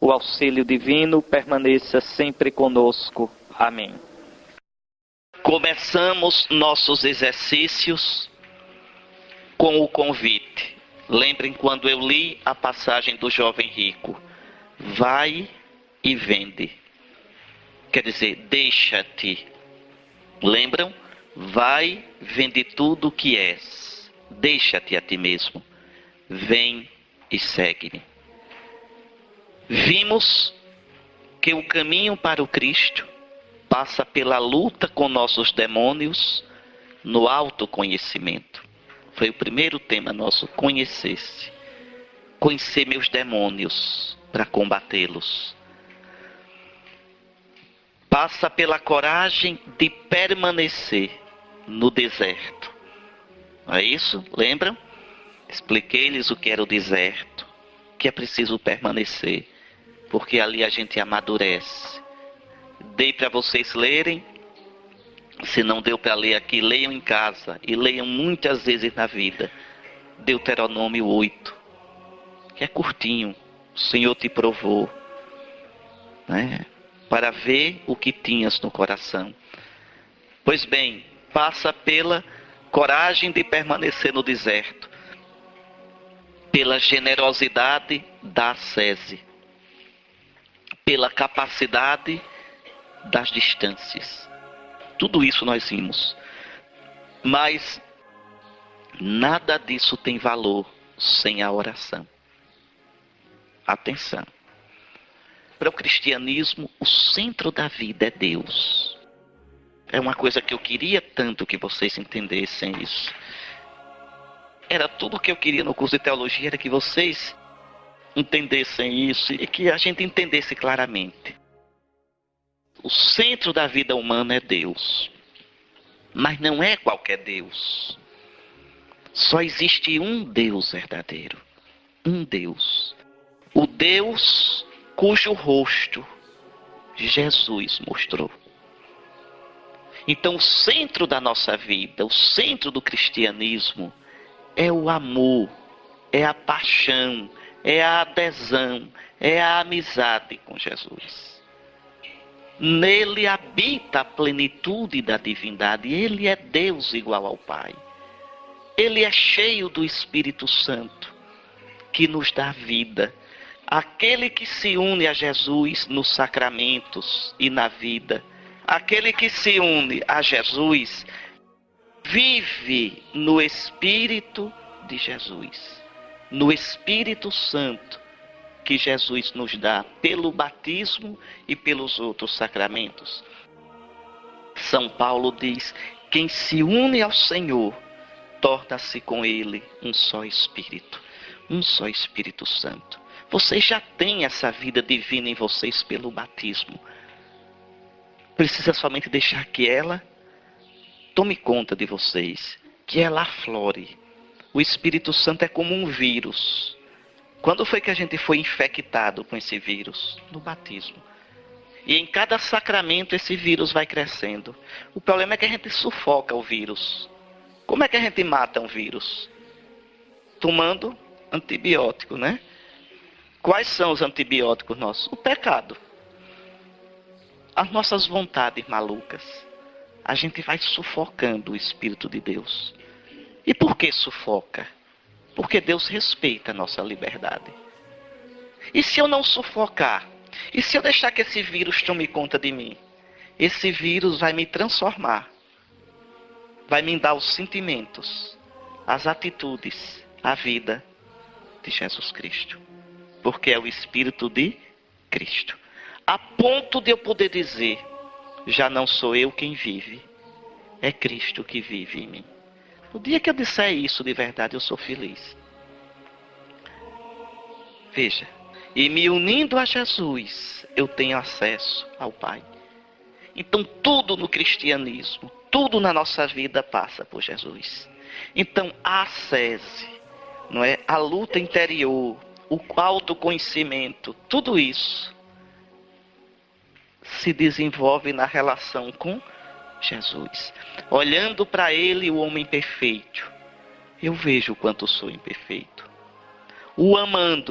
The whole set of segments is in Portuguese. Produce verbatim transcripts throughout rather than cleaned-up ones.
o auxílio divino permaneça sempre conosco. Amém. Começamos nossos exercícios com o convite. Lembrem quando eu li a passagem do jovem rico. Vai e vende. Quer dizer, deixa-te. Lembram? Vai, vende tudo o que és. Deixa-te a ti mesmo. Vem e segue-me. Vimos que o caminho para o Cristo passa pela luta com nossos demônios no autoconhecimento. Foi o primeiro tema nosso, conhecer-se. Conhecer meus demônios para combatê-los. Passa pela coragem de permanecer no deserto. Não é isso? Lembram? Expliquei-lhes o que era o deserto, que é preciso permanecer, porque ali a gente amadurece. Dei para vocês lerem, se não deu para ler aqui, leiam em casa e leiam muitas vezes na vida. Deuteronômio oito, que é curtinho, o Senhor te provou, né? Para ver o que tinhas no coração. Pois bem, passa pela coragem de permanecer no deserto, pela generosidade da ascese, pela capacidade das distâncias. Tudo isso nós vimos. Mas nada disso tem valor sem a oração. Atenção. Para o cristianismo, o centro da vida é Deus. É uma coisa que eu queria tanto que vocês entendessem isso. Era tudo o que eu queria no curso de teologia, era que vocês entendessem isso e que a gente entendesse claramente. O centro da vida humana é Deus. Mas não é qualquer Deus. Só existe um Deus verdadeiro. Um Deus. O Deus cujo rosto Jesus mostrou. Então o centro da nossa vida, o centro do cristianismo é o amor, é a paixão, é a adesão, é a amizade com Jesus. Nele habita a plenitude da divindade. Ele é Deus igual ao Pai. Ele é cheio do Espírito Santo, que nos dá vida. Aquele que se une a Jesus nos sacramentos e na vida, aquele que se une a Jesus, vive no Espírito de Jesus, no Espírito Santo que Jesus nos dá pelo batismo e pelos outros sacramentos. São Paulo diz: quem se une ao Senhor, torna-se com Ele um só Espírito, um só Espírito Santo. Vocês já têm essa vida divina em vocês pelo batismo. Precisa somente deixar que ela tome conta de vocês, que ela aflore. O Espírito Santo é como um vírus. Quando foi que a gente foi infectado com esse vírus? No batismo. E em cada sacramento esse vírus vai crescendo. O problema é que a gente sufoca o vírus. Como é que a gente mata um vírus? Tomando antibiótico, né? Quais são os antibióticos nossos? O pecado. As nossas vontades malucas. A gente vai sufocando o Espírito de Deus. E por que sufoca? Porque Deus respeita a nossa liberdade. E se eu não sufocar? E se eu deixar que esse vírus tome conta de mim? Esse vírus vai me transformar. Vai me dar os sentimentos, as atitudes, a vida de Jesus Cristo. Porque é o Espírito de Cristo. A ponto de eu poder dizer: já não sou eu quem vive, é Cristo que vive em mim. No dia que eu disser isso de verdade, eu sou feliz. Veja, e me unindo a Jesus, eu tenho acesso ao Pai. Então tudo no cristianismo, tudo na nossa vida passa por Jesus. Então a ascese, não é? A luta interior, o autoconhecimento, tudo isso se desenvolve na relação com Jesus. Olhando para Ele, o homem perfeito, eu vejo o quanto sou imperfeito. O amando,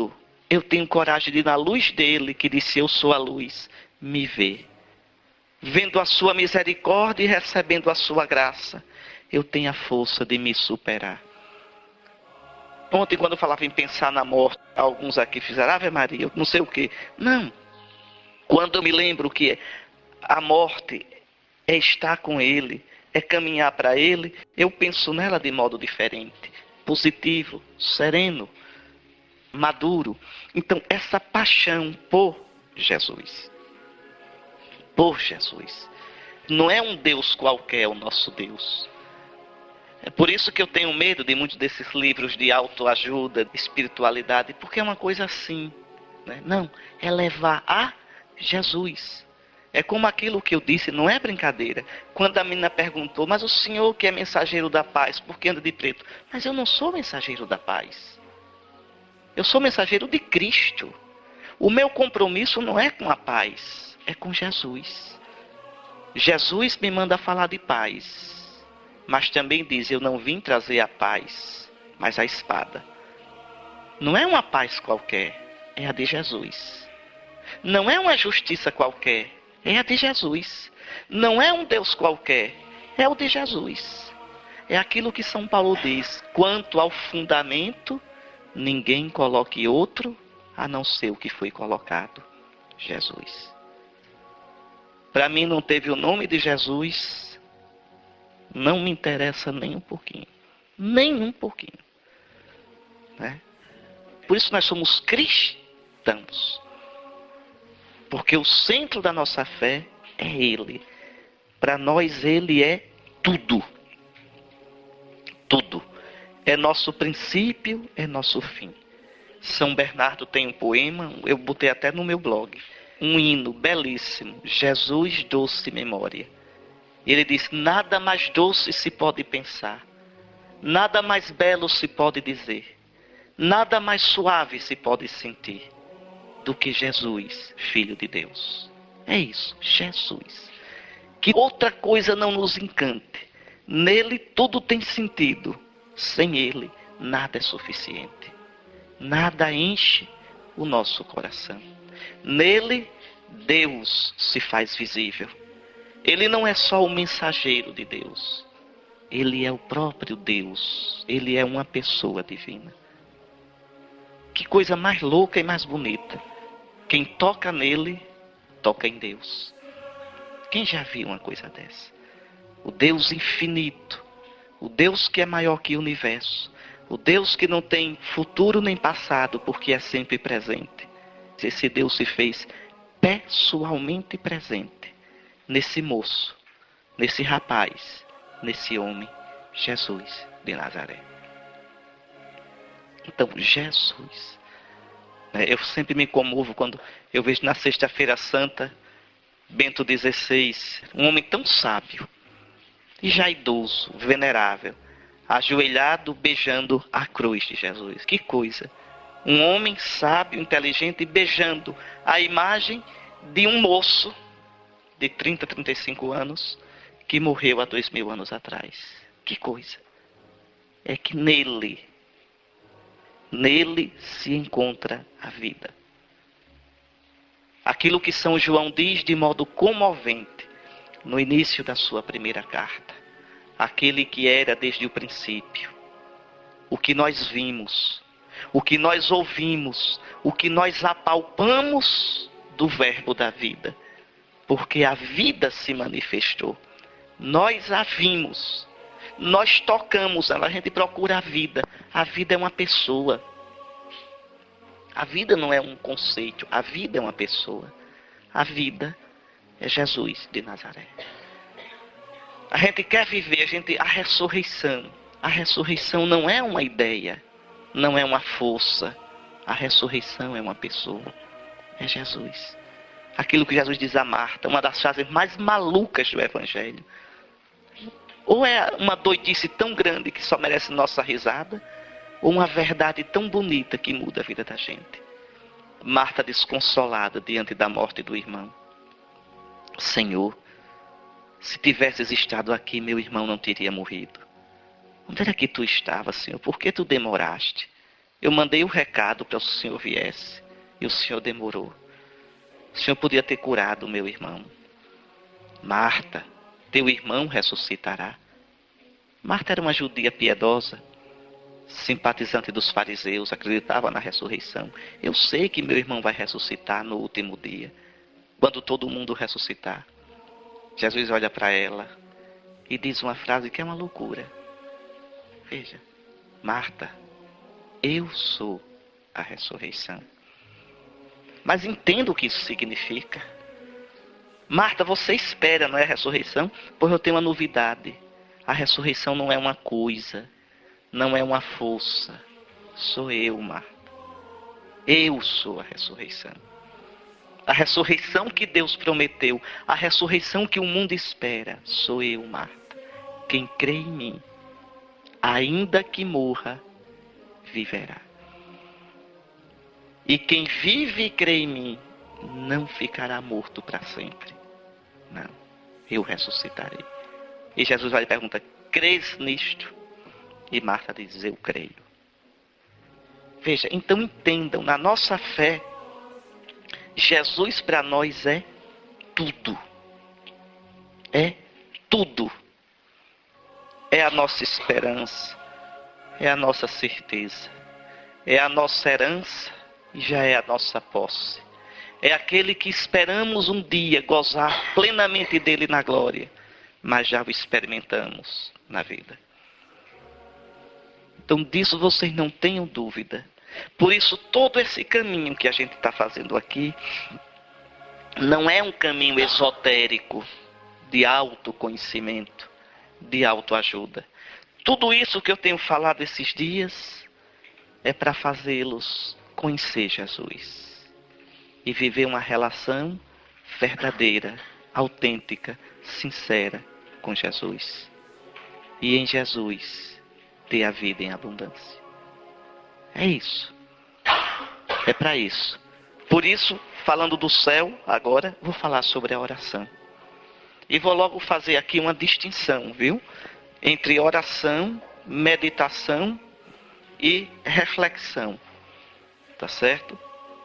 eu tenho coragem de, na luz dele, que disse eu sou a luz, me ver. Vendo a sua misericórdia e recebendo a sua graça, eu tenho a força de me superar. Ontem, quando eu falava em pensar na morte, alguns aqui fizeram, Ave Maria, eu não sei o quê. Não. Quando eu me lembro que a morte é estar com ele, é caminhar para ele, eu penso nela de modo diferente, positivo, sereno, maduro. Então, essa paixão por Jesus, por Jesus, não é um Deus qualquer o nosso Deus. É por isso que eu tenho medo de muitos desses livros de autoajuda, de espiritualidade, porque é uma coisa assim, né? Não, é levar a Jesus. É como aquilo que eu disse, não é brincadeira. Quando a menina perguntou, mas o senhor que é mensageiro da paz, por que anda de preto? Mas eu não sou mensageiro da paz. Eu sou mensageiro de Cristo. O meu compromisso não é com a paz, é com Jesus. Jesus me manda falar de paz. Mas também diz, eu não vim trazer a paz, mas a espada. Não é uma paz qualquer, é a de Jesus. Não é uma justiça qualquer, é a de Jesus. Não é um Deus qualquer, é o de Jesus. É aquilo que São Paulo diz, quanto ao fundamento, ninguém coloque outro, a não ser o que foi colocado, Jesus. Para mim não teve o nome de Jesus, não me interessa nem um pouquinho. Nem um pouquinho. Né? Por isso nós somos cristãos. Porque o centro da nossa fé é Ele. Para nós Ele é tudo. Tudo. É nosso princípio, é nosso fim. São Bernardo tem um poema, eu botei até no meu blog. Um hino belíssimo. Jesus doce memória. Ele diz, nada mais doce se pode pensar, nada mais belo se pode dizer, nada mais suave se pode sentir, do que Jesus, Filho de Deus. É isso, Jesus. Que outra coisa não nos encante. Nele tudo tem sentido, sem Ele nada é suficiente. Nada enche o nosso coração. Nele Deus se faz visível. Ele não é só o mensageiro de Deus. Ele é o próprio Deus. Ele é uma pessoa divina. Que coisa mais louca e mais bonita. Quem toca nele, toca em Deus. Quem já viu uma coisa dessa? O Deus infinito. O Deus que é maior que o universo. O Deus que não tem futuro nem passado, porque é sempre presente. Esse Deus se fez pessoalmente presente. Nesse moço, nesse rapaz, nesse homem, Jesus de Nazaré. Então, Jesus. Eu sempre me comovo quando eu vejo na Sexta-feira Santa, Bento dezesseis, um homem tão sábio, e já idoso, venerável, ajoelhado, beijando a cruz de Jesus. Que coisa! Um homem sábio, inteligente, beijando a imagem de um moço, de trinta, trinta e cinco anos, que morreu há dois mil anos atrás. Que coisa! É que nele, nele se encontra a vida. Aquilo que São João diz de modo comovente, no início da sua primeira carta. Aquele que era desde o princípio. O que nós vimos, o que nós ouvimos, o que nós apalpamos do verbo da vida. Porque a vida se manifestou. Nós a vimos. Nós tocamos ela. A gente procura a vida. A vida é uma pessoa. A vida não é um conceito. A vida é uma pessoa. A vida é Jesus de Nazaré. A gente quer viver a, gente, a ressurreição. A ressurreição não é uma ideia. Não é uma força. A ressurreição é uma pessoa. É Jesus. Aquilo que Jesus diz a Marta, uma das frases mais malucas do Evangelho. Ou é uma doidice tão grande que só merece nossa risada, ou uma verdade tão bonita que muda a vida da gente. Marta desconsolada diante da morte do irmão. Senhor, se tivesses estado aqui, meu irmão não teria morrido. Onde era que tu estavas, Senhor? Por que tu demoraste? Eu mandei o recado para o Senhor viesse e o Senhor demorou. O Senhor podia ter curado o meu irmão. Marta, teu irmão ressuscitará. Marta era uma judia piedosa, simpatizante dos fariseus, acreditava na ressurreição. Eu sei que meu irmão vai ressuscitar no último dia, quando todo mundo ressuscitar. Jesus olha para ela e diz uma frase que é uma loucura. Veja, Marta, eu sou a ressurreição. Mas entenda o que isso significa. Marta, você espera, não é a ressurreição? Pois eu tenho uma novidade. A ressurreição não é uma coisa, não é uma força. Sou eu, Marta. Eu sou a ressurreição. A ressurreição que Deus prometeu, a ressurreição que o mundo espera, sou eu, Marta. Quem crê em mim, ainda que morra, viverá. E quem vive e crê em mim, não ficará morto para sempre. Não, eu ressuscitarei. E Jesus vai e pergunta, crês nisto? E Marta diz, eu creio. Veja, então entendam, na nossa fé, Jesus para nós é tudo. É tudo. É a nossa esperança, é a nossa certeza, é a nossa herança e já é a nossa posse. É aquele que esperamos um dia gozar plenamente dele na glória, mas já o experimentamos na vida. Então disso vocês não tenham dúvida. Por isso todo esse caminho que a gente está fazendo aqui não é um caminho esotérico de autoconhecimento, de autoajuda. Tudo isso que eu tenho falado esses dias é para fazê-los conhecer Jesus e viver uma relação verdadeira, autêntica, sincera com Jesus. E em Jesus ter a vida em abundância. É isso. É para isso. Por isso, falando do céu, agora vou falar sobre a oração. E vou logo fazer aqui uma distinção, viu? Entre oração, meditação e reflexão. Tá certo?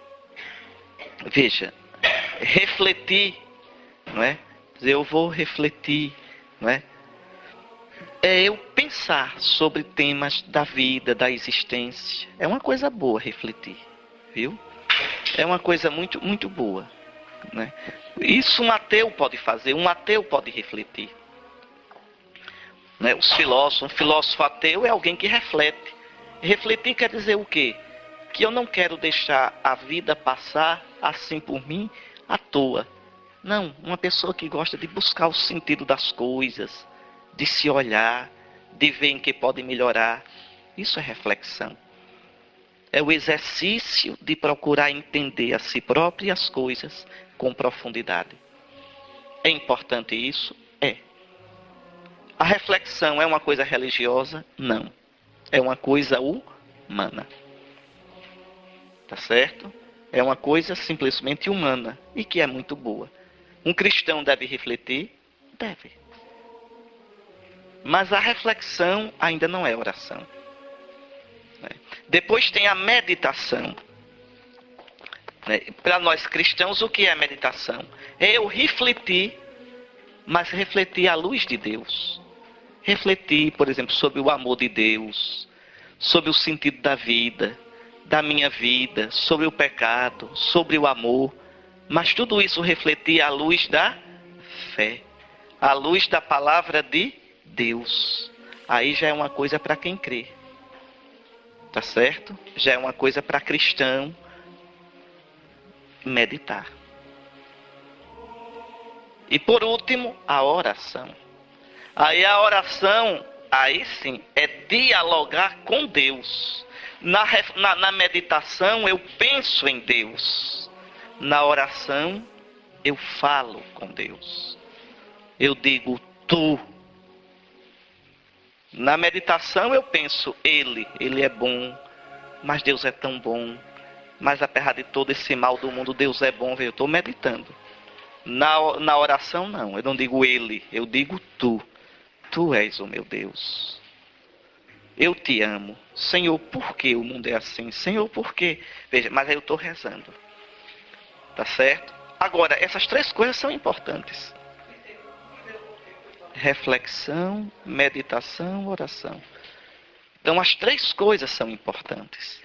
Veja, refletir, não é? Eu vou refletir, não é? É eu pensar sobre temas da vida, da existência. É uma coisa boa refletir, viu? É uma coisa muito, muito boa, né? Isso um ateu pode fazer, um ateu pode refletir. Né? Os filósofos, um filósofo ateu é alguém que reflete. Refletir quer dizer o quê? Que eu não quero deixar a vida passar assim por mim à toa. Não, uma pessoa que gosta de buscar o sentido das coisas, de se olhar, de ver em que pode melhorar. Isso é reflexão. É o exercício de procurar entender a si próprio e as coisas com profundidade. É importante isso? É. A reflexão é uma coisa religiosa? Não. É uma coisa humana. Tá certo? É uma coisa simplesmente humana e que é muito boa. Um cristão deve refletir? Deve. Mas a reflexão ainda não é oração. Depois tem a meditação. Para nós cristãos, o que é meditação? É eu refletir, mas refletir à luz de Deus. Refletir, por exemplo, sobre o amor de Deus, sobre o sentido da vida, da minha vida, sobre o pecado, sobre o amor. Mas tudo isso refletir à luz da fé, à luz da palavra de Deus. Aí já é uma coisa para quem crê. Tá certo? Já é uma coisa para cristão meditar. E por último, a oração. Aí a oração, aí sim, é dialogar com Deus. Na, na, na meditação eu penso em Deus. Na oração eu falo com Deus. Eu digo tu. Na meditação eu penso ele, ele é bom, mas Deus é tão bom. Mas apesar de todo esse mal do mundo, Deus é bom, eu estou meditando. Na, na oração não, eu não digo ele, eu digo tu. Tu és o meu Deus. Eu te amo. Senhor, por que o mundo é assim? Senhor, por quê? Veja, mas aí eu estou rezando. Tá certo? Agora, essas três coisas são importantes. Reflexão, meditação, oração. Então, as três coisas são importantes.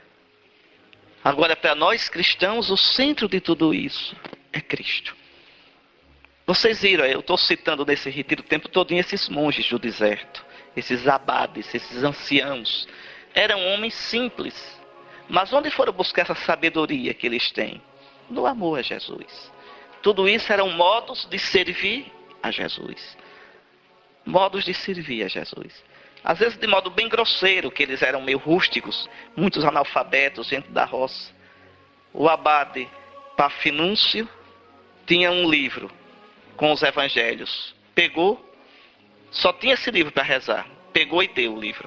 Agora, para nós cristãos, o centro de tudo isso é Cristo. Vocês viram, eu estou citando nesse retiro o tempo todo esses monges do deserto, esses abades, esses anciãos. Eram homens simples. Mas onde foram buscar essa sabedoria que eles têm? No amor a Jesus. Tudo isso eram modos de servir a Jesus. Modos de servir a Jesus. Às vezes de modo bem grosseiro, que eles eram meio rústicos, muitos analfabetos dentro da roça. O abade Pafinúncio tinha um livro com os evangelhos. Pegou, só tinha esse livro para rezar. Pegou e deu o livro.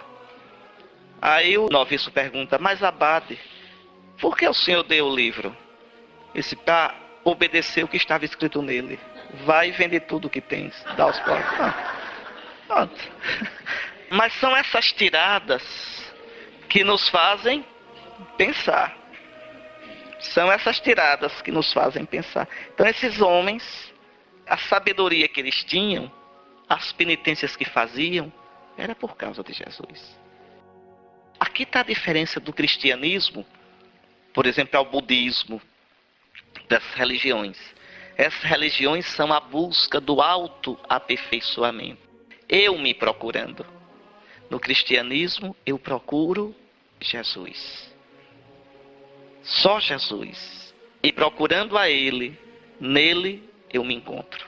Aí o noviço pergunta, mas abade, por que o senhor deu o livro? Esse para obedecer o que estava escrito nele. Vai vender tudo o que tens, dá aos pobres. Ah, pronto. Mas são essas tiradas que nos fazem pensar. São essas tiradas que nos fazem pensar. Então esses homens, a sabedoria que eles tinham, as penitências que faziam, era por causa de Jesus. Aqui está a diferença do cristianismo, por exemplo, ao budismo, das religiões. Essas religiões são a busca do autoaperfeiçoamento. Eu me procurando. No cristianismo, eu procuro Jesus. Só Jesus. E procurando a Ele, nele eu me encontro.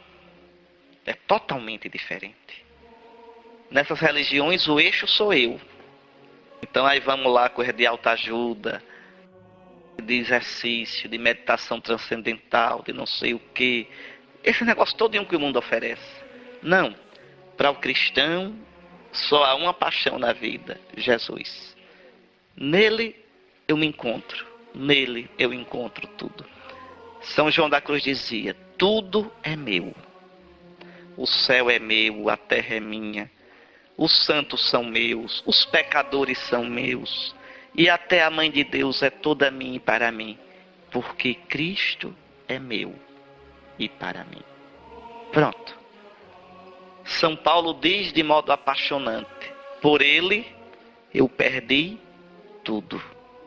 É totalmente diferente. Nessas religiões, o eixo sou eu. Então aí vamos lá, coisa de autoajuda, de exercício, de meditação transcendental, de não sei o que. Esse negócio todo que o mundo oferece. Não. Para o cristão, só há uma paixão na vida, Jesus. Nele eu me encontro. Nele eu encontro tudo. São João da Cruz dizia, tudo é meu. O céu é meu, a terra é minha. Os santos são meus, os pecadores são meus. E até a mãe de Deus é toda minha e para mim. Porque Cristo é meu e para mim. Pronto. São Paulo diz de modo apaixonante, por ele eu perdi tudo.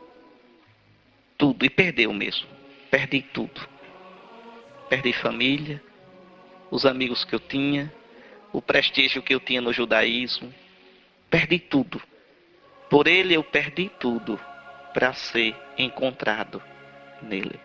Tudo, e perdeu mesmo. Perdi tudo. Perdi família, os amigos que eu tinha, o prestígio que eu tinha no judaísmo. Perdi tudo. Por ele eu perdi tudo para ser encontrado nele.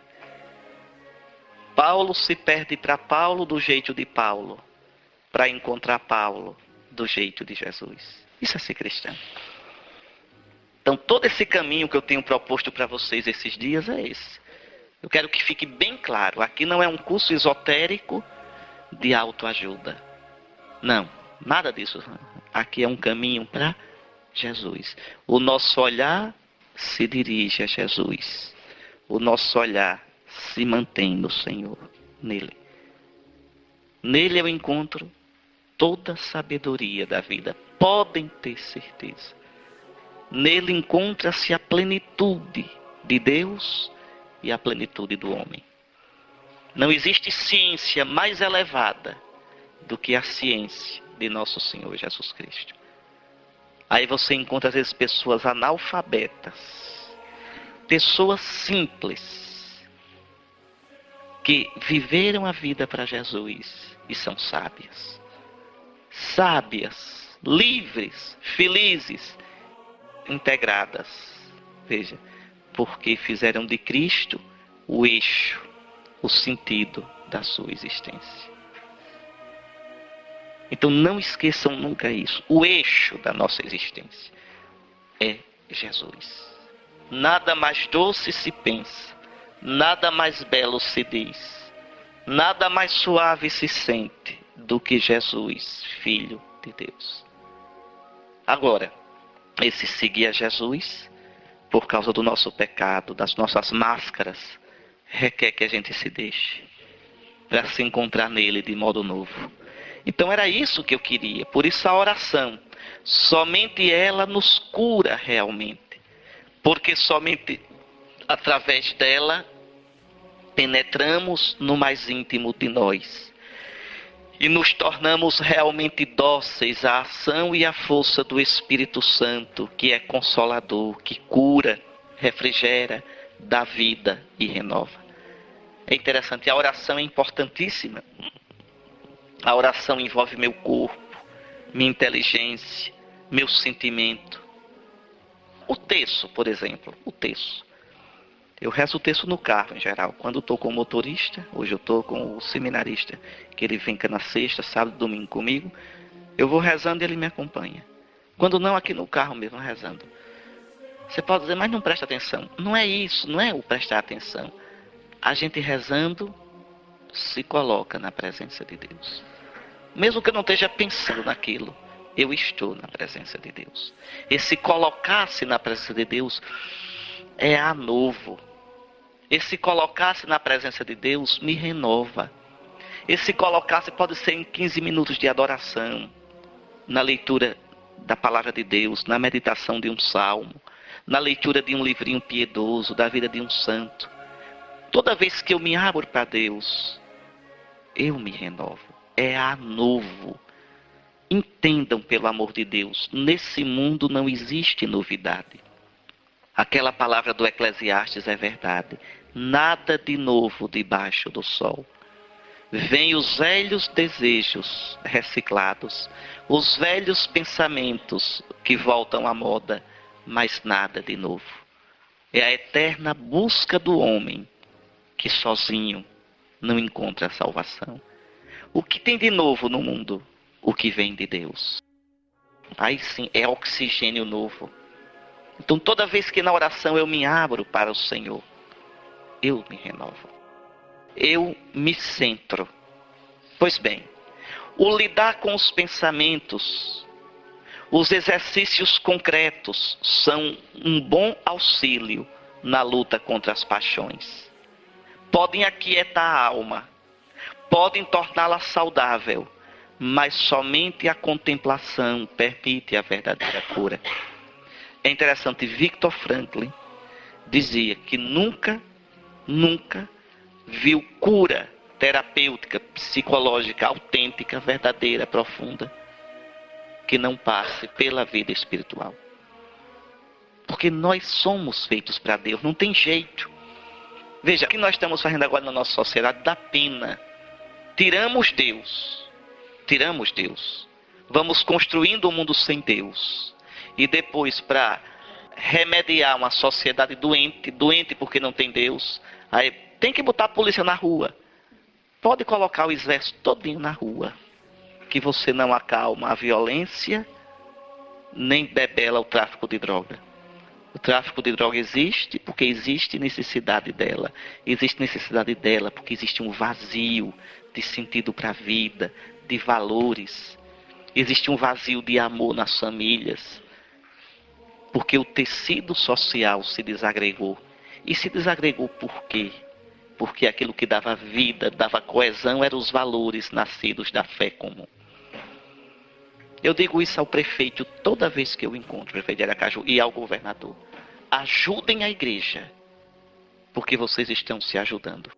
Paulo se perde para Paulo do jeito de Paulo, para encontrar Paulo do jeito de Jesus. Isso é ser cristão. Então todo esse caminho que eu tenho proposto para vocês esses dias é esse. Eu quero que fique bem claro, aqui não é um curso esotérico de autoajuda. Não, nada disso. Aqui é um caminho para Jesus. O nosso olhar se dirige a Jesus. O nosso olhar se mantém no Senhor, nele. Nele eu encontro toda a sabedoria da vida. Podem ter certeza. Nele encontra-se a plenitude de Deus e a plenitude do homem. Não existe ciência mais elevada do que a ciência de nosso Senhor Jesus Cristo. Aí você encontra às vezes pessoas analfabetas, pessoas simples, que viveram a vida para Jesus e são sábias. Sábias, livres, felizes, integradas. Veja, porque fizeram de Cristo o eixo, o sentido da sua existência. Então não esqueçam nunca isso. O eixo da nossa existência é Jesus. Nada mais doce se pensa, nada mais belo se diz, nada mais suave se sente do que Jesus, Filho de Deus. Agora, esse seguir a Jesus, por causa do nosso pecado, das nossas máscaras, requer que a gente se deixe para se encontrar nele de modo novo. Então era isso que eu queria, por isso a oração. Somente ela nos cura realmente, porque somente através dela penetramos no mais íntimo de nós e nos tornamos realmente dóceis à ação e à força do Espírito Santo, que é consolador, que cura, refrigera, dá vida e renova. É interessante, a oração é importantíssima. A oração envolve meu corpo, minha inteligência, meu sentimento. O terço, por exemplo, o terço. Eu rezo o terço no carro, em geral. Quando estou com o motorista, hoje eu estou com o seminarista, que ele vem cá na sexta, sábado e domingo comigo, eu vou rezando e ele me acompanha. Quando não, aqui no carro mesmo, rezando. Você pode dizer, mas não presta atenção. Não é isso, não é o prestar atenção. A gente rezando se coloca na presença de Deus. Mesmo que eu não esteja pensando naquilo, eu estou na presença de Deus. Esse colocar-se na presença de Deus é a novo. Esse colocar-se na presença de Deus me renova. Esse colocar-se pode ser em quinze minutos de adoração, na leitura da palavra de Deus, na meditação de um salmo, na leitura de um livrinho piedoso, da vida de um santo. Toda vez que eu me abro para Deus, eu me renovo. É a novo. Entendam, pelo amor de Deus, nesse mundo não existe novidade. Aquela palavra do Eclesiastes é verdade. Nada de novo debaixo do sol. Vêm os velhos desejos reciclados, os velhos pensamentos que voltam à moda, mas nada de novo. É a eterna busca do homem que sozinho não encontra a salvação. O que tem de novo no mundo? O que vem de Deus. Aí sim, é oxigênio novo. Então toda vez que na oração eu me abro para o Senhor, eu me renovo. Eu me centro. Pois bem, o lidar com os pensamentos, os exercícios concretos são um bom auxílio na luta contra as paixões. Podem aquietar a alma, podem torná-la saudável, mas somente a contemplação permite a verdadeira cura. É interessante, Victor Franklin dizia que nunca, nunca viu cura terapêutica, psicológica, autêntica, verdadeira, profunda, que não passe pela vida espiritual. Porque nós somos feitos para Deus, não tem jeito. Veja, o que nós estamos fazendo agora na nossa sociedade dá pena. Tiramos Deus. Tiramos Deus. Vamos construindo um mundo sem Deus. E depois, para remediar uma sociedade doente, doente porque não tem Deus, aí tem que botar a polícia na rua. Pode colocar o exército todinho na rua, que você não acalma a violência, nem debela o tráfico de droga. O tráfico de droga existe porque existe necessidade dela. Existe necessidade dela porque existe um vazio de sentido para a vida, de valores. Existe um vazio de amor nas famílias. Porque o tecido social se desagregou. E se desagregou por quê? Porque aquilo que dava vida, dava coesão, eram os valores nascidos da fé comum. Eu digo isso ao prefeito toda vez que eu encontro o prefeito de Aracaju e ao governador. Ajudem a igreja, porque vocês estão se ajudando.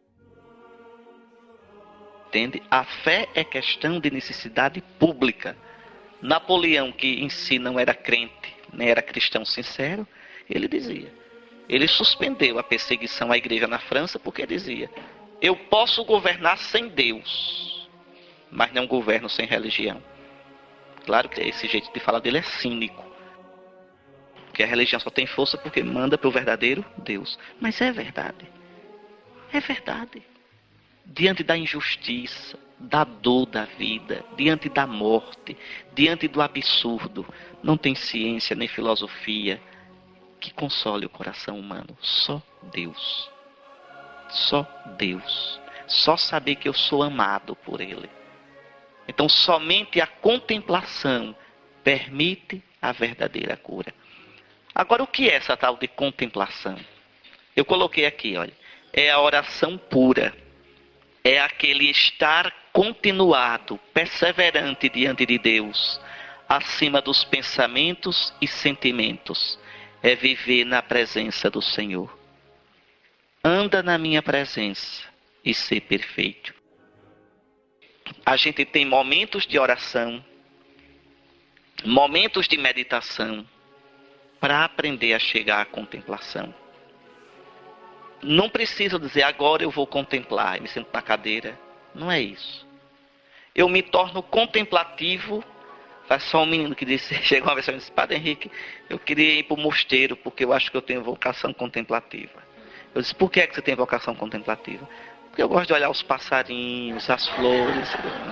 Entende? A fé é questão de necessidade pública. Napoleão, que em si não era crente, nem era cristão sincero, ele dizia, ele suspendeu a perseguição à igreja na França porque dizia, eu posso governar sem Deus, mas não governo sem religião. Claro que esse jeito de falar dele é cínico, porque a religião só tem força porque manda para o verdadeiro Deus. Mas é verdade, é verdade. Diante da injustiça, da dor da vida, diante da morte, diante do absurdo, não tem ciência nem filosofia que console o coração humano. Só Deus. Só Deus. Só saber que eu sou amado por Ele. Então somente a contemplação permite a verdadeira cura. Agora, o que é essa tal de contemplação? Eu coloquei aqui, olha, é a oração pura. É aquele estar continuado, perseverante diante de Deus, acima dos pensamentos e sentimentos, é viver na presença do Senhor. Anda na minha presença e ser perfeito. A gente tem momentos de oração, momentos de meditação, para aprender a chegar à contemplação. Não precisa dizer, agora eu vou contemplar, eu me sento na cadeira. Não é isso. Eu me torno contemplativo. Faz só um menino que disse, chegou uma vez e disse, Padre Henrique, eu queria ir para o mosteiro, porque eu acho que eu tenho vocação contemplativa. Eu disse, por que é que você tem vocação contemplativa? Porque eu gosto de olhar os passarinhos, as flores.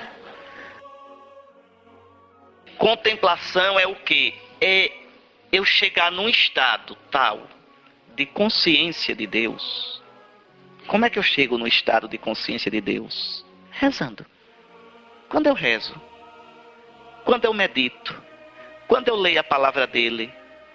Contemplação é o quê? É eu chegar num estado tal de consciência de Deus. Como é que eu chego no estado de consciência de Deus? Rezando. Quando eu rezo, quando eu medito, quando eu leio a palavra dele,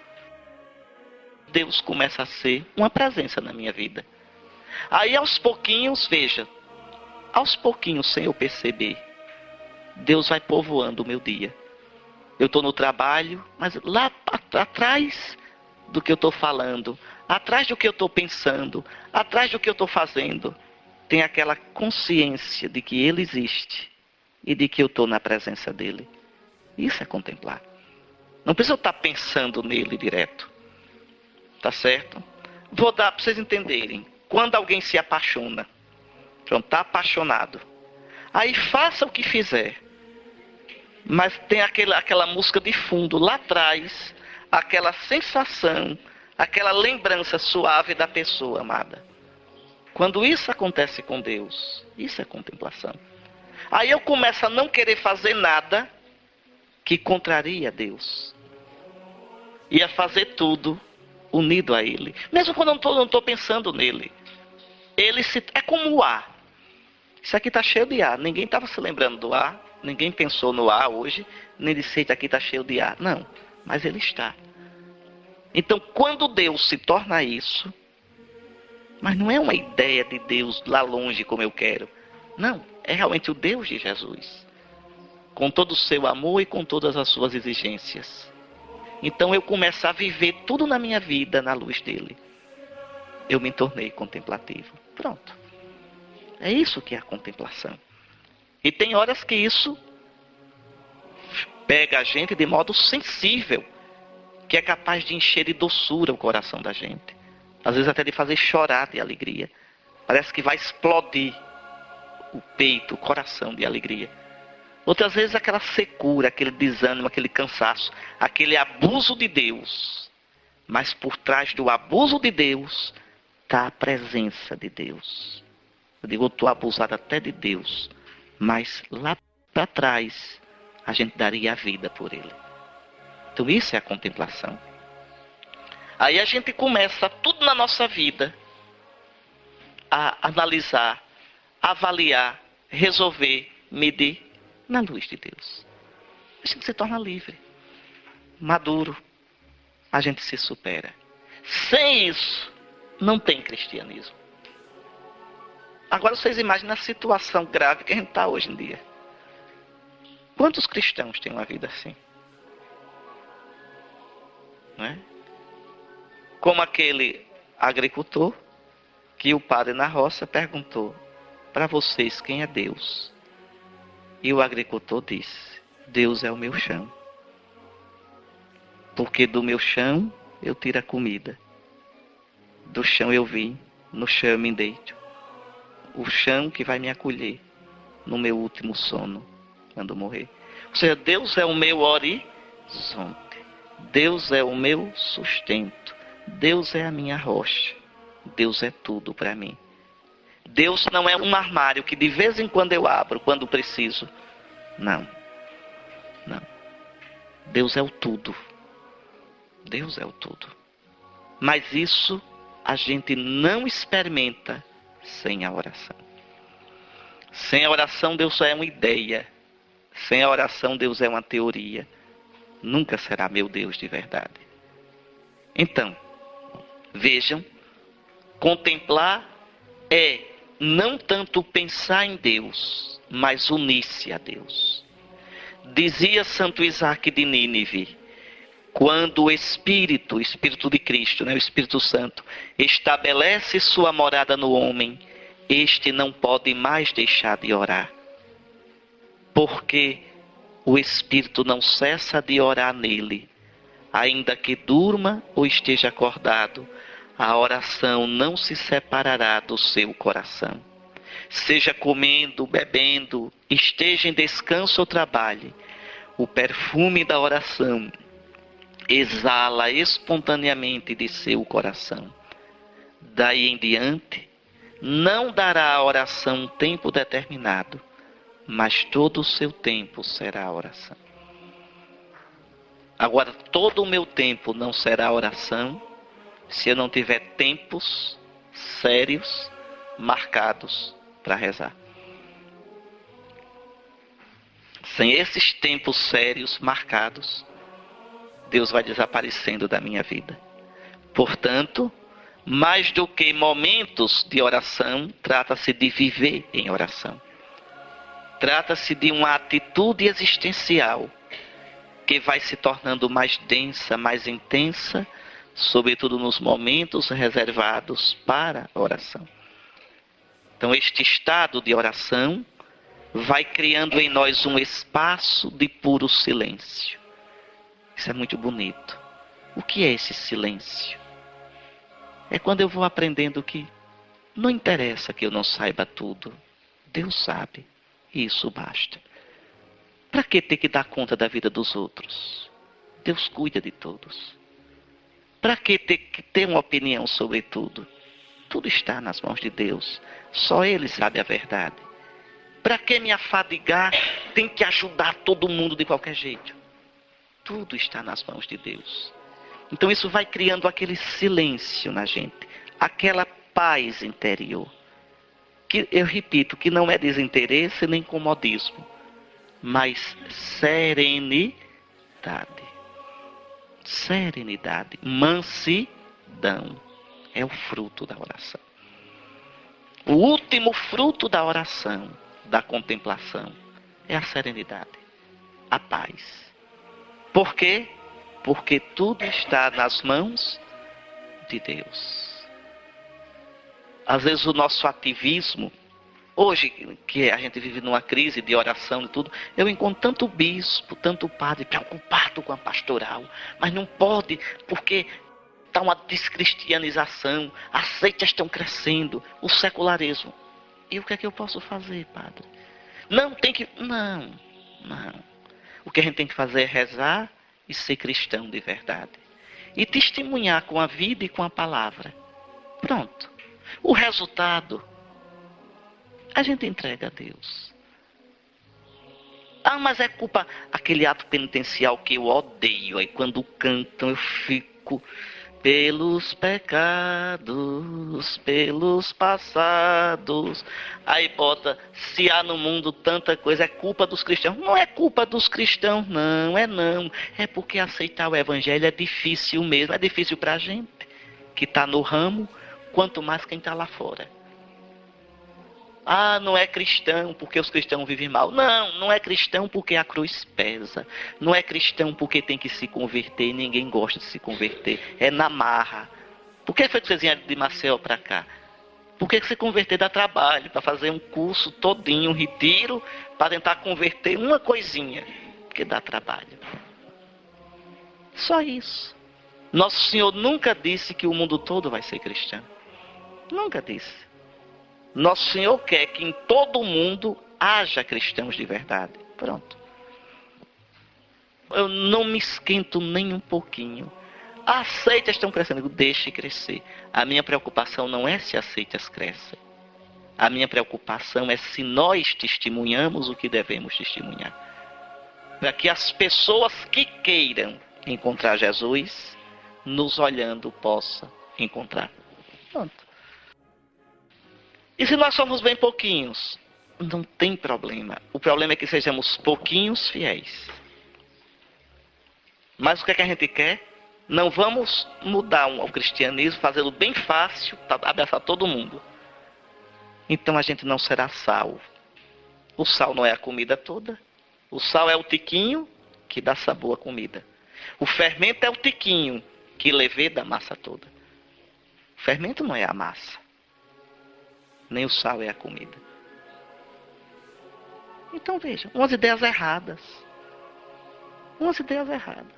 Deus começa a ser uma presença na minha vida. Aí aos pouquinhos, veja, aos pouquinhos, sem eu perceber, Deus vai povoando o meu dia. Eu estou no trabalho, mas lá atrás do que eu estou falando, atrás do que eu estou pensando, atrás do que eu estou fazendo, tem aquela consciência de que Ele existe e de que eu estou na presença dEle. Isso é contemplar. Não precisa eu estar pensando nele direto. Tá certo? Vou dar para vocês entenderem. Quando alguém se apaixona, pronto, está apaixonado, aí faça o que fizer, mas tem aquela, aquela música de fundo lá atrás, aquela sensação, aquela lembrança suave da pessoa amada. Quando isso acontece com Deus, isso é contemplação. Aí eu começo a não querer fazer nada que contraria Deus, e a fazer tudo unido a Ele, mesmo quando eu não estou pensando nele. Ele se, é como o ar. Isso aqui está cheio de ar. Ninguém estava se lembrando do ar. Ninguém pensou no ar hoje. Nem disse, isso aqui está cheio de ar. Não, mas ele está. Então, quando Deus se torna isso, mas não é uma ideia de Deus lá longe como eu quero. Não, é realmente o Deus de Jesus, com todo o seu amor e com todas as suas exigências. Então eu começo a viver tudo na minha vida na luz dele. Eu me tornei contemplativo. Pronto. É isso que é a contemplação. E tem horas que isso pega a gente de modo sensível, que é capaz de encher de doçura o coração da gente. Às vezes até de fazer chorar de alegria. Parece que vai explodir o peito, o coração de alegria. Outras vezes aquela secura, aquele desânimo, aquele cansaço, aquele abuso de Deus. Mas por trás do abuso de Deus está a presença de Deus. Eu digo, eu estou abusado até de Deus, mas lá para trás a gente daria a vida por Ele. Então isso é a contemplação. Aí a gente começa tudo na nossa vida a analisar, avaliar, resolver, medir na luz de Deus. A gente se torna livre, maduro, a gente se supera. Sem isso, não tem cristianismo. Agora vocês imaginem a situação grave que a gente está hoje em dia. Quantos cristãos têm uma vida assim? Não é? Como aquele agricultor que o padre na roça perguntou, para vocês quem é Deus? E o agricultor disse, Deus é o meu chão. Porque do meu chão eu tiro a comida. Do chão eu vim, no chão eu me deito. O chão que vai me acolher no meu último sono, quando morrer. Ou seja, Deus é o meu horizonte. Deus é o meu sustento. Deus é a minha rocha. Deus é tudo para mim. Deus não é um armário que de vez em quando eu abro, quando preciso. Não. Não. Deus é o tudo. Deus é o tudo. Mas isso a gente não experimenta sem a oração. Sem a oração, Deus só é uma ideia. Sem a oração, Deus é uma teoria. Nunca será meu Deus de verdade. Então, vejam, contemplar é não tanto pensar em Deus, mas unir-se a Deus. Dizia Santo Isaac de Nínive: quando o Espírito, o Espírito de Cristo, né, o Espírito Santo, estabelece sua morada no homem, este não pode mais deixar de orar. Porque o Espírito não cessa de orar nele. Ainda que durma ou esteja acordado, a oração não se separará do seu coração. Seja comendo, bebendo, esteja em descanso ou trabalhe, o perfume da oração exala espontaneamente de seu coração. Daí em diante, não dará a oração um tempo determinado, mas todo o seu tempo será a oração. Agora, todo o meu tempo não será oração se eu não tiver tempos sérios marcados para rezar. Sem esses tempos sérios marcados, Deus vai desaparecendo da minha vida. Portanto, mais do que momentos de oração, trata-se de viver em oração. Trata-se de uma atitude existencial que vai se tornando mais densa, mais intensa, sobretudo nos momentos reservados para a oração. Então, este estado de oração vai criando em nós um espaço de puro silêncio. Isso é muito bonito. O que é esse silêncio? É quando eu vou aprendendo que não interessa que eu não saiba tudo. Deus sabe. E isso basta. Para que ter que dar conta da vida dos outros? Deus cuida de todos. Para que ter que ter uma opinião sobre tudo? Tudo está nas mãos de Deus. Só Ele sabe a verdade. Para que me afadigar? Tem que ajudar todo mundo de qualquer jeito. Tudo está nas mãos de Deus. Então isso vai criando aquele silêncio na gente. Aquela paz interior. Que, eu repito, que não é desinteresse nem comodismo. Mas serenidade. Serenidade. Mansidão. É o fruto da oração. O último fruto da oração, da contemplação, é a serenidade. A paz. Por quê? Porque tudo está nas mãos de Deus. Às vezes o nosso ativismo, hoje que a gente vive numa crise de oração e tudo, eu encontro tanto bispo, tanto padre preocupado com a pastoral, mas não pode, porque está uma descristianização, as seitas estão crescendo, o secularismo. E o que é que eu posso fazer, padre? Não, tem que... Não, não. O que a gente tem que fazer é rezar e ser cristão de verdade. E testemunhar com a vida e com a palavra. Pronto. O resultado, a gente entrega a Deus. Ah, mas é culpa... Aquele ato penitencial que eu odeio. Aí quando cantam eu fico... Pelos pecados, pelos passados. Aí bota, se há no mundo tanta coisa, é culpa dos cristãos. Não é culpa dos cristãos, não, é não. É porque aceitar o evangelho é difícil mesmo. É difícil para a gente que está no ramo, quanto mais quem está lá fora. Ah, não é cristão porque os cristãos vivem mal. Não, não é cristão porque a cruz pesa. Não é cristão porque tem que se converter e ninguém gosta de se converter. É na marra. Por que foi que você vinha de Maceió para cá? Por que se converter dá trabalho? Para fazer um curso todinho, um retiro, para tentar converter uma coisinha. Porque dá trabalho. Só isso. Nosso Senhor nunca disse que o mundo todo vai ser cristão. Nunca disse. Nosso Senhor quer que em todo o mundo haja cristãos de verdade. Pronto. Eu não me esquento nem um pouquinho. As seitas estão crescendo. Deixe crescer. A minha preocupação não é se as seitas crescem. A minha preocupação é se nós testemunhamos o que devemos testemunhar. Para que as pessoas que queiram encontrar Jesus, nos olhando, possam encontrar. Pronto. E se nós somos bem pouquinhos? Não tem problema. O problema é que sejamos pouquinhos fiéis. Mas o que, é que a gente quer? Não vamos mudar o cristianismo, fazê-lo bem fácil, para abraçar todo mundo. Então a gente não será salvo. O sal não é a comida toda. O sal é o tiquinho que dá sabor à comida. O fermento é o tiquinho que leveda a massa toda. O fermento não é a massa. Nem o sal é a comida. Então veja, umas ideias erradas. Umas ideias erradas.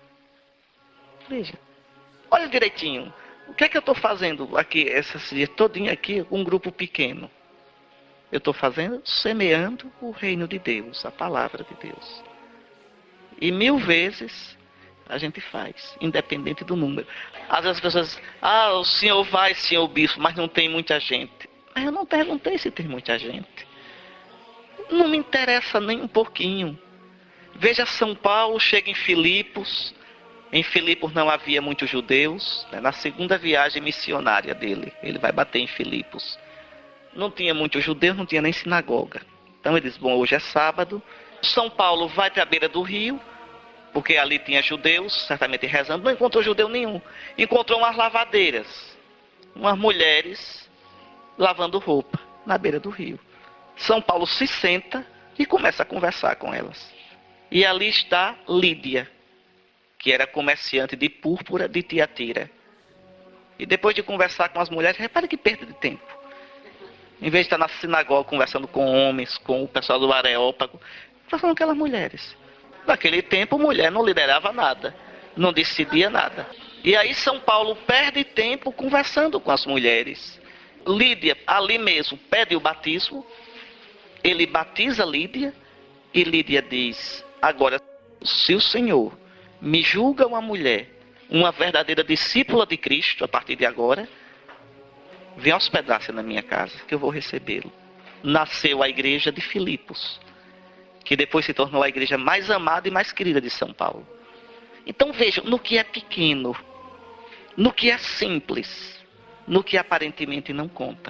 Veja, olha direitinho. O que é que eu estou fazendo aqui, essa dia todinha aqui, com um grupo pequeno? Eu estou fazendo, semeando o reino de Deus, a palavra de Deus. E mil vezes a gente faz, independente do número. Às vezes as pessoas dizem, ah, o senhor vai, senhor bispo, mas não tem muita gente. Mas eu não perguntei se tem muita gente. Não me interessa nem um pouquinho. Veja, São Paulo chega em Filipos. Em Filipos não havia muitos judeus. Né? Na segunda viagem missionária dele, ele vai bater em Filipos. Não tinha muitos judeus, não tinha nem sinagoga. Então ele diz, bom, hoje é sábado. São Paulo vai para a beira do rio, porque ali tinha judeus, certamente rezando. Não encontrou judeu nenhum. Encontrou umas lavadeiras. Umas mulheres lavando roupa na beira do rio. São Paulo se senta e começa a conversar com elas. E ali está Lídia, que era comerciante de púrpura de Tiatira. E depois de conversar com as mulheres, repare que perda de tempo. Em vez de estar na sinagoga conversando com homens, com o pessoal do Areópago, conversando com aquelas mulheres. Naquele tempo, mulher não liderava nada, não decidia nada. E aí São Paulo perde tempo conversando com as mulheres. Lídia, ali mesmo, pede o batismo. Ele batiza Lídia. E Lídia diz, agora, se o Senhor me julga uma mulher, uma verdadeira discípula de Cristo, a partir de agora, vem hospedar-se na minha casa, que eu vou recebê-lo. Nasceu a igreja de Filipos, que depois se tornou a igreja mais amada e mais querida de São Paulo. Então vejam, no que é pequeno, no que é simples, no que aparentemente não conta.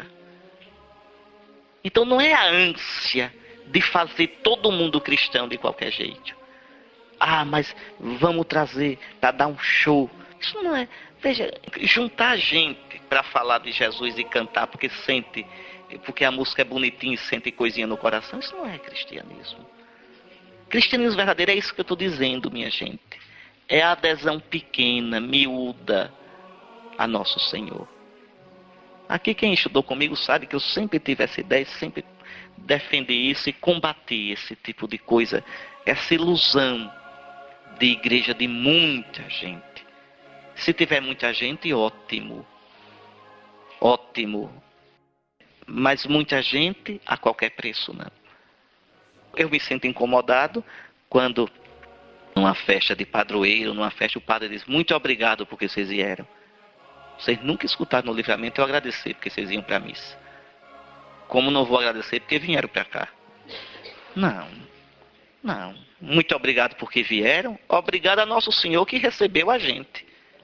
Então não é a ânsia de fazer todo mundo cristão de qualquer jeito. Ah, mas vamos trazer para dar um show. Isso não é. Veja, juntar gente para falar de Jesus e cantar porque sente, porque a música é bonitinha e sente coisinha no coração, isso não é cristianismo. Cristianismo verdadeiro é isso que eu estou dizendo, minha gente. É a adesão pequena, miúda a nosso Senhor. Aqui quem estudou comigo sabe que eu sempre tive essa ideia, sempre defendi isso e combati esse tipo de coisa, essa ilusão de igreja de muita gente. Se tiver muita gente, ótimo. Ótimo. Mas muita gente a qualquer preço, não. Eu me sinto incomodado quando, numa festa de padroeiro, numa festa, o padre diz, muito obrigado porque vocês vieram. Vocês nunca escutaram no livramento eu agradecer porque vocês iam para a missa. Como não vou agradecer porque vieram para cá? Não. Não. Muito obrigado porque vieram. Obrigado a Nosso Senhor que recebeu a gente.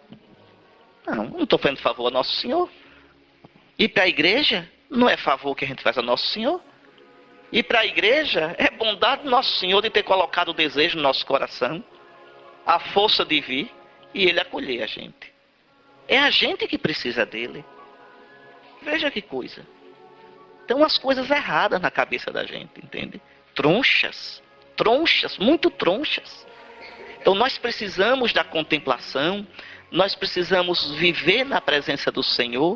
Não, não estou fazendo favor a Nosso Senhor. Ir para a igreja não é favor que a gente faz a Nosso Senhor. Ir para a igreja é bondade do Nosso Senhor de ter colocado o desejo no nosso coração, a força de vir e Ele acolher a gente. É a gente que precisa dele. Veja que coisa. Então as coisas erradas na cabeça da gente, entende? Tronchas. Tronchas, muito tronchas. Então nós precisamos da contemplação, nós precisamos viver na presença do Senhor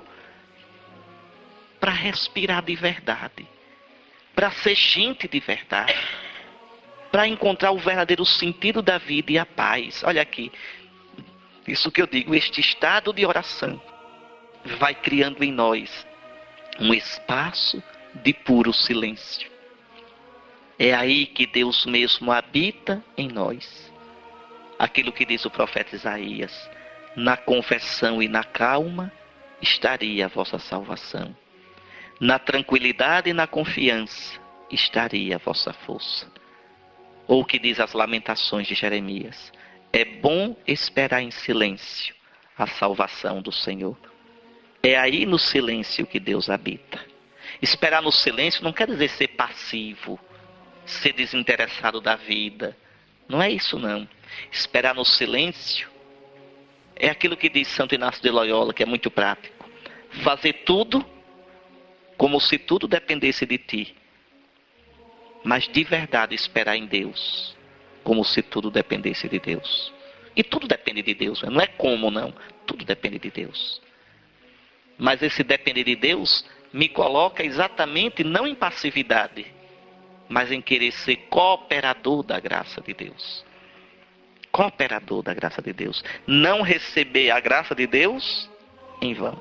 para respirar de verdade, para ser gente de verdade, para encontrar o verdadeiro sentido da vida e a paz. Olha aqui, isso que eu digo, este estado de oração vai criando em nós um espaço de puro silêncio. É aí que Deus mesmo habita em nós. Aquilo que diz o profeta Isaías, na confessão e na calma estaria a vossa salvação. Na tranquilidade e na confiança estaria a vossa força. Ou o que diz as lamentações de Jeremias, é bom esperar em silêncio a salvação do Senhor. É aí no silêncio que Deus habita. Esperar no silêncio não quer dizer ser passivo, ser desinteressado da vida. Não é isso não. Esperar no silêncio é aquilo que diz Santo Inácio de Loyola, que é muito prático. Fazer tudo como se tudo dependesse de ti. mas de verdade esperar em Deus, como se tudo dependesse de Deus. E tudo depende de Deus, não é como não, tudo depende de Deus. Mas esse depender de Deus me coloca exatamente não em passividade, mas em querer ser cooperador da graça de Deus. Cooperador da graça de Deus. Não receber a graça de Deus em vão.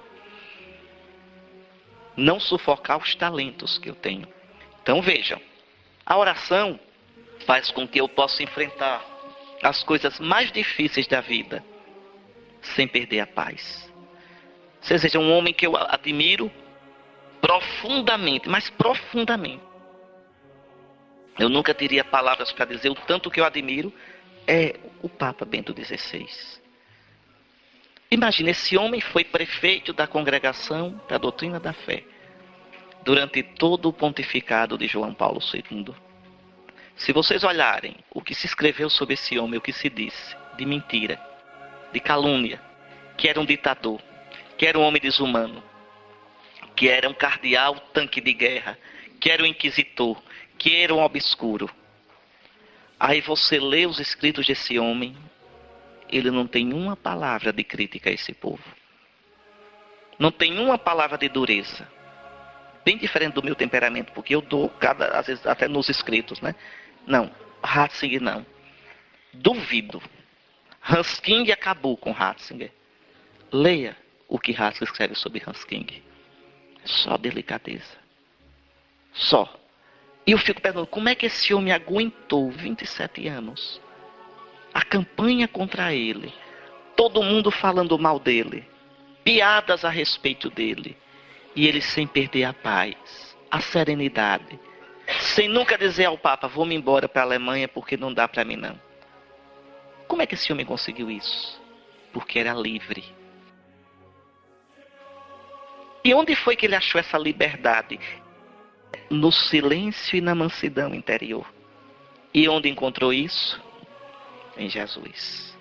Não sufocar os talentos que eu tenho. Então vejam, a oração faz com que eu possa enfrentar as coisas mais difíceis da vida sem perder a paz. Você seja um homem que eu admiro profundamente, mas profundamente. Eu nunca teria palavras para dizer o tanto que eu admiro, é o Papa Bento dezesseis. Imagina, esse homem foi prefeito da Congregação da Doutrina da Fé durante todo o pontificado de João Paulo segundo. Se vocês olharem o que se escreveu sobre esse homem, o que se disse de mentira, de calúnia, que era um ditador, que era um homem desumano, que era um cardeal tanque de guerra, que era um inquisitor, que era um obscuro. Aí você lê os escritos desse homem, ele não tem uma palavra de crítica a esse povo. Não tem uma palavra de dureza. Bem diferente do meu temperamento, porque eu dou, cada, às vezes até nos escritos, né? Não, Ratzinger não. Duvido. Hansking acabou com Ratzinger. Leia o que Ratzinger escreve sobre Hansking. É só delicadeza. Só. E eu fico perguntando, como é que esse homem aguentou vinte e sete anos? A campanha contra ele. Todo mundo falando mal dele. Piadas a respeito dele. E ele sem perder a paz, a serenidade. Sem nunca dizer ao Papa, vou-me embora para a Alemanha porque não dá para mim não. Como é que esse homem conseguiu isso? Porque era livre. E onde foi que ele achou essa liberdade? No silêncio e na mansidão interior. E onde encontrou isso? Em Jesus.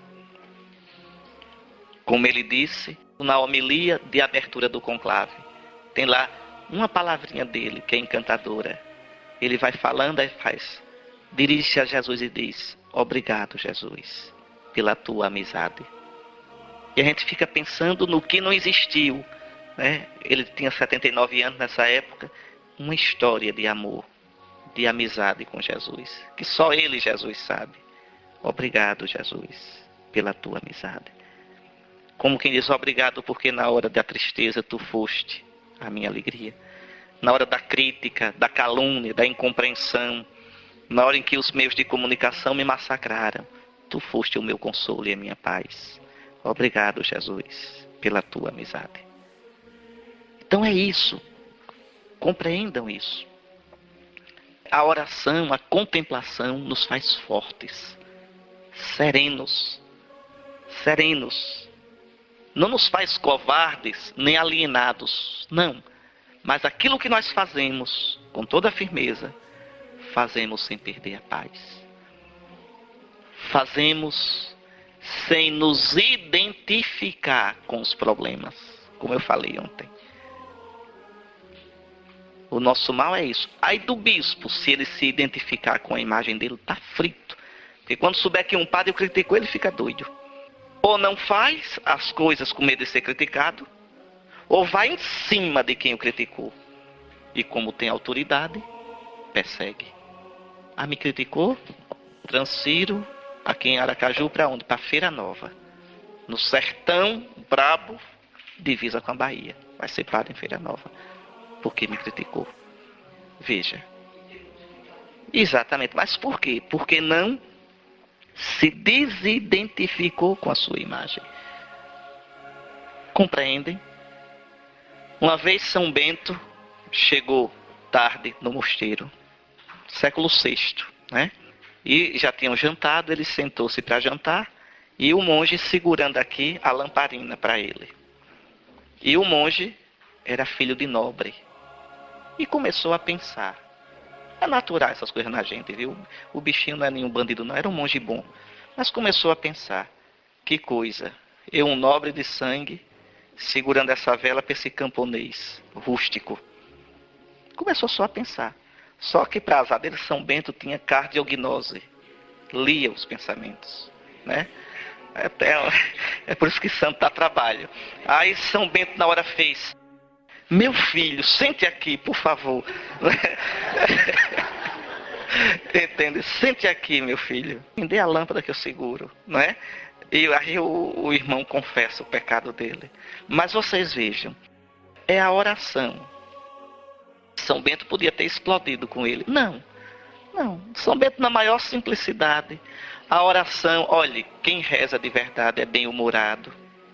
Como ele disse na homilia de abertura do conclave. Tem lá uma palavrinha dele que é encantadora. Ele vai falando e faz. Dirige-se a Jesus e diz, obrigado, Jesus, pela tua amizade. E a gente fica pensando no que não existiu. Né? Ele tinha setenta e nove anos nessa época. Uma história de amor, de amizade com Jesus. Que só ele, Jesus, sabe. Obrigado, Jesus, pela tua amizade. Como quem diz, obrigado porque na hora da tristeza tu foste a minha alegria. Na hora da crítica, da calúnia, da incompreensão, na hora em que os meios de comunicação me massacraram, tu foste o meu consolo e a minha paz. Obrigado, Jesus, pela tua amizade. Então é isso. Compreendam isso. A oração, a contemplação nos faz fortes, serenos, serenos. Não nos faz covardes nem alienados, não. Mas aquilo que nós fazemos, com toda a firmeza, fazemos sem perder a paz. Fazemos sem nos identificar com os problemas, como eu falei ontem. O nosso mal é isso. Aí do bispo, se ele se identificar com a imagem dele, está frito. Porque quando souber que um padre criticou, ele fica doido. Ou não faz as coisas com medo de ser criticado, ou vai em cima de quem o criticou. E como tem autoridade, persegue. Ah, me criticou? Transfiro aqui em Aracaju para onde? Para Feira Nova. No sertão brabo, divisa com a Bahia. Vai ser padre em Feira Nova. Porque me criticou. Veja. Exatamente. Mas por quê? Porque não se desidentificou com a sua imagem. Compreendem? Uma vez São Bento chegou tarde no mosteiro, século sexto, né? E já tinham jantado, ele sentou-se para jantar e o monge segurando aqui a lamparina para ele. E o monge era filho de nobre e começou a pensar. É natural essas coisas na gente, viu? O bichinho não é nenhum bandido não, era um monge bom. Mas começou a pensar, que coisa, eu um nobre de sangue, segurando essa vela para esse camponês rústico. Começou só a pensar, Só que para azar dele, São Bento tinha cardiognose. Lia os pensamentos, né? É, é, é por isso que santo dá trabalho. Aí São Bento na hora fez: meu filho, sente aqui, por favor. Entende? Sente aqui, meu filho. Me dê a lâmpada que eu seguro, não é? E aí o, o irmão confessa o pecado dele. Mas vocês vejam, é a oração. São Bento podia ter explodido com ele. Não, não. São Bento na maior simplicidade. A oração, olhe, quem reza de verdade é bem-humorado.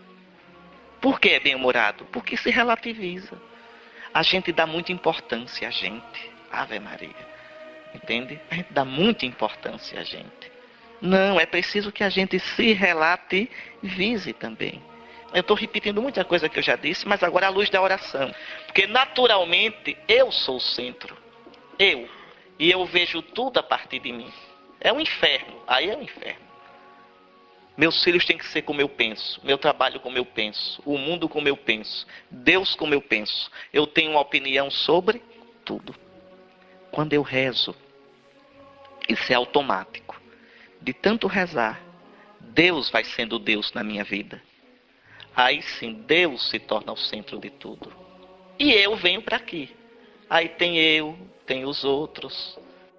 Por que é bem-humorado? Porque se relativiza. A gente dá muita importância a gente. Ave Maria. Entende? A gente dá muita importância a gente. Não, é preciso que a gente se relativize também. Eu estou repetindo muita coisa que eu já disse, mas agora à luz da oração. Porque naturalmente eu sou o centro. Eu. E eu vejo tudo a partir de mim. É um inferno. Aí é um inferno. Meus filhos têm que ser como eu penso. Meu trabalho como eu penso. O mundo como eu penso. Deus como eu penso. Eu tenho uma opinião sobre tudo. Quando eu rezo, isso é automático. De tanto rezar, Deus vai sendo Deus na minha vida. Aí sim, Deus se torna o centro de tudo. E eu venho para aqui. Aí tem eu, tem os outros.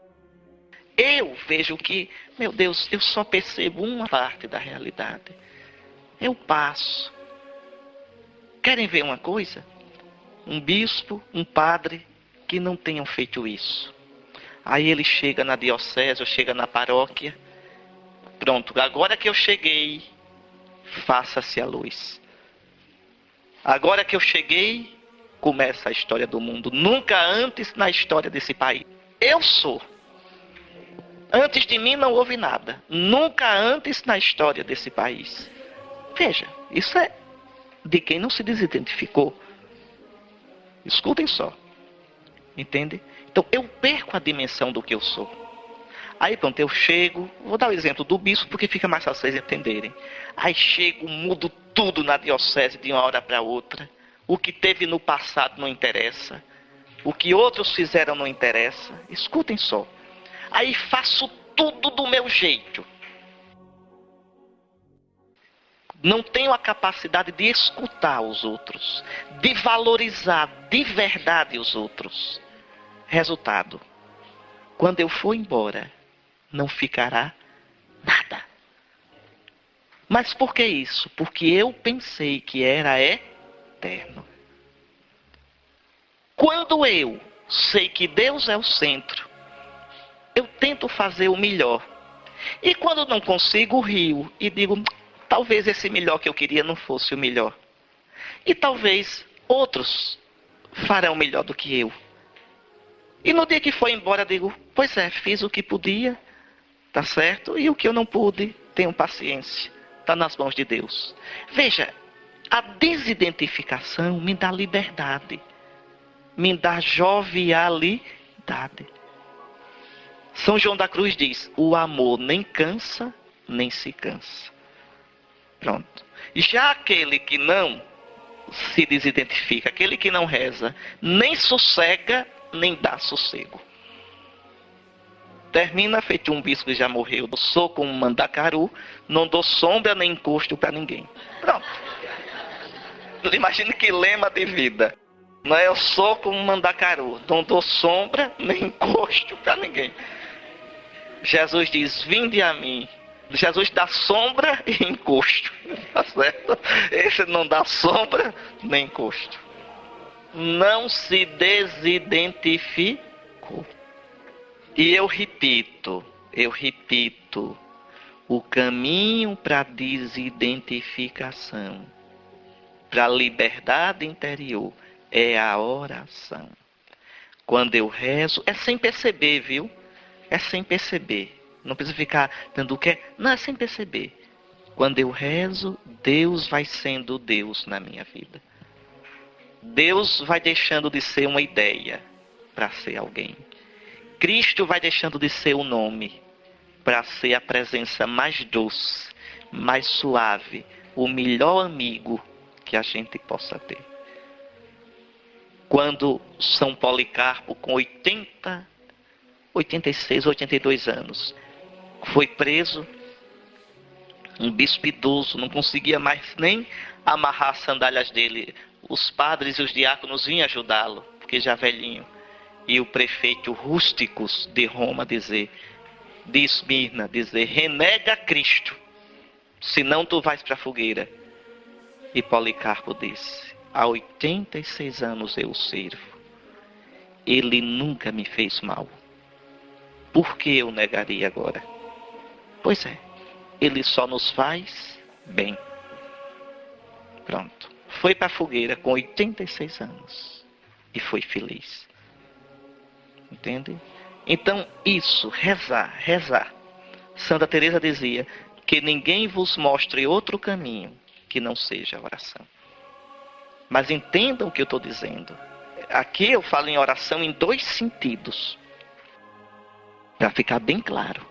Eu vejo que, meu Deus, eu só percebo uma parte da realidade. Eu passo. Querem ver uma coisa? Um bispo, um padre que não tenham feito isso. Aí ele chega na diocese, ou chega na paróquia. Pronto, agora que eu cheguei, faça-se a luz. Agora que eu cheguei, começa a história do mundo. Nunca antes na história desse país. Eu sou. Antes de mim não houve nada. Nunca antes na história desse país. Veja, isso é de quem não se desidentificou. Escutem só. Entende? Então eu perco a dimensão do que eu sou. Aí pronto, eu chego, vou dar o exemplo do bispo porque fica mais fácil vocês entenderem. Aí chego, mudo tudo na diocese de uma hora para outra. O que teve no passado não interessa. O que outros fizeram não interessa. Escutem só. Aí faço tudo do meu jeito. Não tenho a capacidade de escutar os outros, de valorizar de verdade os outros. Resultado, quando eu for embora, não ficará nada. Mas por que isso? Porque eu pensei que era eterno. Quando eu sei que Deus é o centro, eu tento fazer o melhor. E quando não consigo, rio e digo, talvez esse melhor que eu queria não fosse o melhor. E talvez outros farão melhor do que eu. E no dia que foi embora, digo, pois é, fiz o que podia, tá certo? E o que eu não pude, tenho paciência. Está nas mãos de Deus. Veja, a desidentificação me dá liberdade. Me dá jovialidade. São João da Cruz diz, o amor nem cansa, nem se cansa. Pronto. Já aquele que não se desidentifica, aquele que não reza, nem sossega, nem dá sossego. Termina feito um bispo que já morreu. Eu sou como um mandacaru, não dou sombra nem encosto para ninguém. Pronto. Imagine que lema de vida. Não é, eu sou como um mandacaru, não dou sombra nem encosto para ninguém. Jesus diz, vinde a mim. Jesus dá sombra e encosto. Tá certo? Esse não dá sombra nem encosto. Não se desidentificou. E eu repito, eu repito, o caminho para a desidentificação, para a liberdade interior, é a oração. Quando eu rezo, é sem perceber, viu? É sem perceber. Não precisa ficar dando o que é. Não, é sem perceber. Quando eu rezo, Deus vai sendo Deus na minha vida. Deus vai deixando de ser uma ideia para ser alguém. Cristo vai deixando de ser o nome para ser a presença mais doce, mais suave, o melhor amigo que a gente possa ter. Quando São Policarpo, com oitenta oitenta e seis, oitenta e dois anos. Foi preso, um bispo idoso, não conseguia mais nem amarrar as sandálias dele. Os padres e os diáconos vinham ajudá-lo, porque já velhinho. E o prefeito Rústicos de Roma dizer, de Esmirna, dizer, renega Cristo, senão tu vais para a fogueira. E Policarpo disse, há oitenta e seis anos eu o sirvo. Ele nunca me fez mal. Por que eu negaria agora? Pois é, ele só nos faz bem. Pronto. Foi para a fogueira com oitenta e seis anos. E foi feliz. Entende? Então, isso, rezar, rezar. Santa Teresa dizia que ninguém vos mostre outro caminho que não seja a oração. Mas entendam o que eu estou dizendo. Aqui eu falo em oração em dois sentidos. Para ficar bem claro.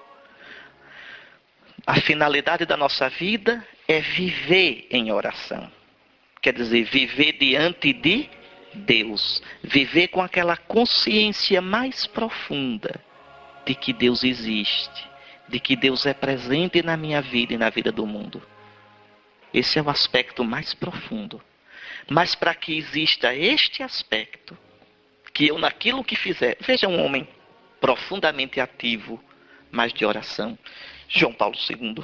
A finalidade da nossa vida é viver em oração. Quer dizer, viver diante de Deus. Viver com aquela consciência mais profunda de que Deus existe. De que Deus é presente na minha vida e na vida do mundo. Esse é o aspecto mais profundo. Mas para que exista este aspecto, que eu naquilo que fizer, veja um homem profundamente ativo, mas de oração, João Paulo segundo,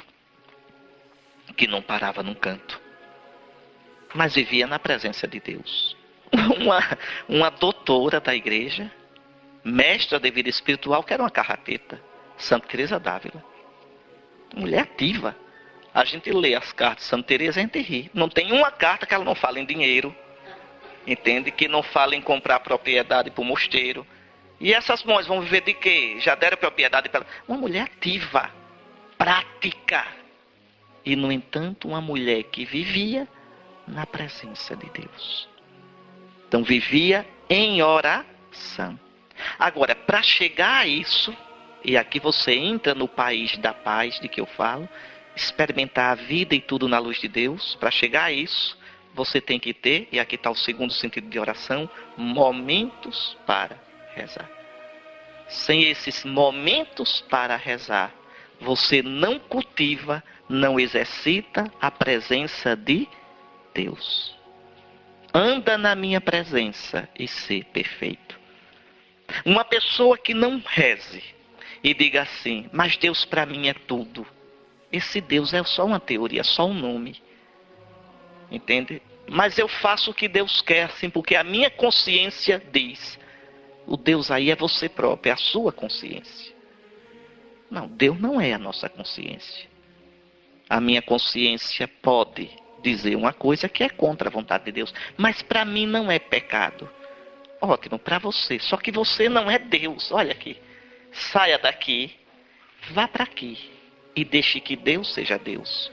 que não parava num canto, mas vivia na presença de Deus. Uma, uma doutora da igreja, mestra de vida espiritual, que era uma carrapeta, Santa Teresa d'Ávila. Mulher ativa. A gente lê as cartas de Santa Teresa e a gente ri. Não tem uma carta que ela não fala em dinheiro. Entende? Que não fala em comprar propriedade para o mosteiro. E essas mães vão viver de quê? Já deram propriedade para ela. Uma mulher ativa, prática. E, no entanto, uma mulher que vivia na presença de Deus. Então, vivia em oração. Agora, para chegar a isso, e aqui você entra no país da paz de que eu falo, experimentar a vida e tudo na luz de Deus, para chegar a isso, você tem que ter, e aqui está o segundo sentido de oração, momentos para rezar. Sem esses momentos para rezar, você não cultiva, não exercita a presença de Deus. Anda na minha presença e ser perfeito. Uma pessoa que não reze e diga assim, mas Deus para mim é tudo. Esse Deus é só uma teoria, só um nome. Entende? Mas eu faço o que Deus quer, assim, porque a minha consciência diz. O Deus aí é você próprio, é a sua consciência. Não, Deus não é a nossa consciência. A minha consciência pode dizer uma coisa que é contra a vontade de Deus. Mas para mim não é pecado. Ótimo, para você. Só que você não é Deus. Olha aqui. Saia daqui, vá para aqui. E deixe que Deus seja Deus.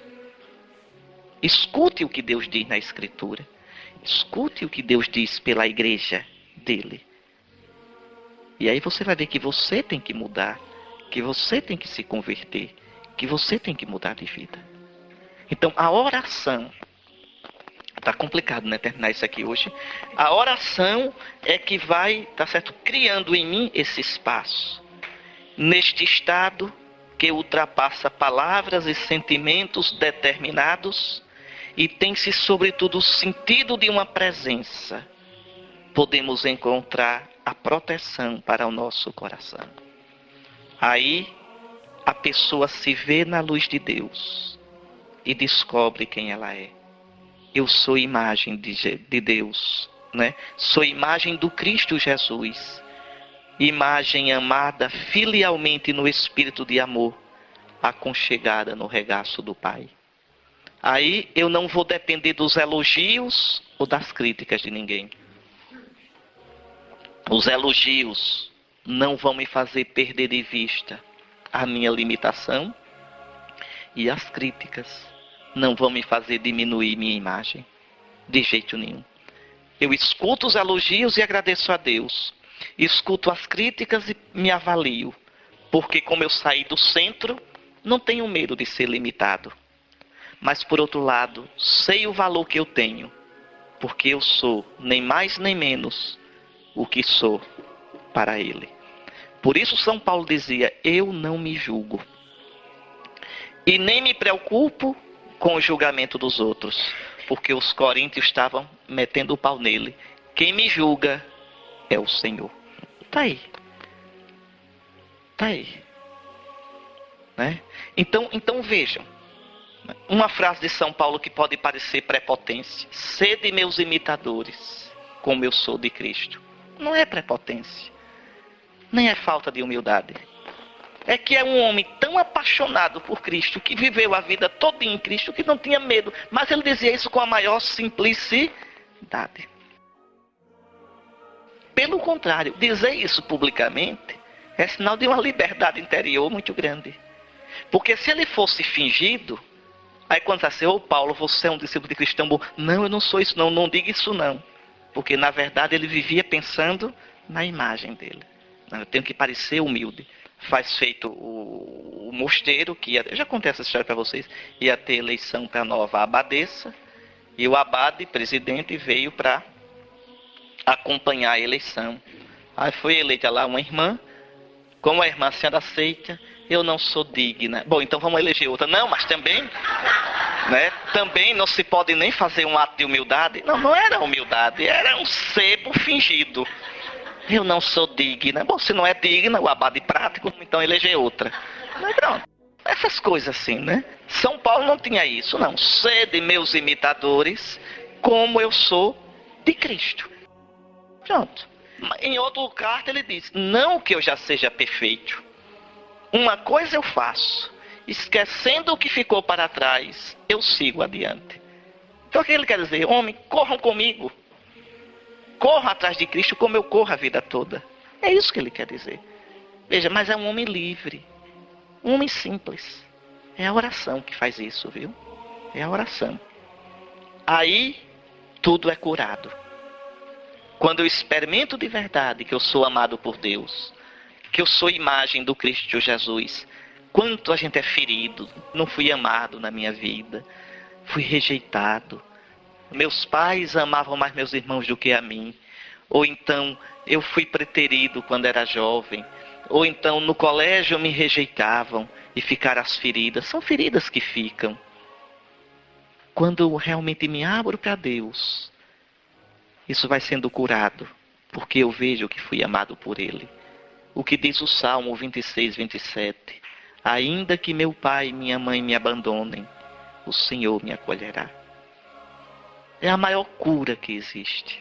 Escute o que Deus diz na Escritura. Escute o que Deus diz pela igreja dele. E aí você vai ver que você tem que mudar. Que você tem que se converter. Que você tem que mudar de vida. Então a oração. Está complicado, né? Terminar isso aqui hoje. A oração é que vai, tá certo? Criando em mim esse espaço. Neste estado que ultrapassa palavras e sentimentos determinados e tem-se sobretudo o sentido de uma presença, podemos encontrar a proteção para o nosso coração. Aí a pessoa se vê na luz de Deus e descobre quem ela é. Eu sou imagem de, de Deus, né? Sou imagem do Cristo Jesus. Imagem amada filialmente no espírito de amor, aconchegada no regaço do Pai. Aí eu não vou depender dos elogios ou das críticas de ninguém. Os elogios não vão me fazer perder de vista a minha limitação e as críticas não vão me fazer diminuir minha imagem, de jeito nenhum. Eu escuto os elogios e agradeço a Deus. Escuto as críticas e me avalio. Porque como eu saí do centro, não tenho medo de ser limitado. Mas por outro lado, sei o valor que eu tenho. Porque eu sou, nem mais nem menos, o que sou para Ele. Por isso São Paulo dizia, eu não me julgo. E nem me preocupo com o julgamento dos outros, porque os coríntios estavam metendo o pau nele. Quem me julga é o Senhor. Está aí. Está aí. Né? Então, então vejam. Uma frase de São Paulo que pode parecer prepotência. Sede meus imitadores, como eu sou de Cristo. Não é prepotência. Nem é falta de humildade. É que é um homem tão apaixonado por Cristo, que viveu a vida toda em Cristo, que não tinha medo. Mas ele dizia isso com a maior simplicidade. Pelo contrário, dizer isso publicamente é sinal de uma liberdade interior muito grande. Porque se ele fosse fingido, aí quando você assim, ô Paulo, você é um discípulo de Cristo tão bom. Não, eu não sou isso não, não diga isso não. Porque na verdade ele vivia pensando na imagem dele. Não, eu tenho que parecer humilde. Faz feito o, o mosteiro, que ia, eu já contei essa história para vocês, ia ter eleição para a nova abadesa, e o abade, presidente, veio para acompanhar a eleição. Aí foi eleita lá uma irmã, como a irmã, a senhora aceita, eu não sou digna. Bom, então vamos eleger outra. Não, mas também, né, também não se pode nem fazer um ato de humildade. Não, não era humildade, era um sebo fingido. Eu não sou digna. Bom, se não é digna, o abade prático, então eleger outra. Mas pronto. Essas coisas assim, né? São Paulo não tinha isso, não. Sede meus imitadores, como eu sou de Cristo. Pronto. Em outro carta ele diz, não que eu já seja perfeito. Uma coisa eu faço, esquecendo o que ficou para trás, eu sigo adiante. Então o que ele quer dizer? Homem, corram comigo. Corra atrás de Cristo como eu corro a vida toda. É isso que ele quer dizer. Veja, mas é um homem livre. Um homem simples. É a oração que faz isso, viu? É a oração. Aí, tudo é curado. Quando eu experimento de verdade que eu sou amado por Deus, que eu sou imagem do Cristo Jesus, quanto a gente é ferido, não fui amado na minha vida, fui rejeitado. Meus pais amavam mais meus irmãos do que a mim. Ou então eu fui preterido quando era jovem. Ou então no colégio me rejeitavam e ficaram as feridas. São feridas que ficam. Quando eu realmente me abro para Deus, isso vai sendo curado. Porque eu vejo que fui amado por Ele. O que diz o Salmo vinte e seis, vinte e sete. Ainda que meu pai e minha mãe me abandonem, o Senhor me acolherá. É a maior cura que existe.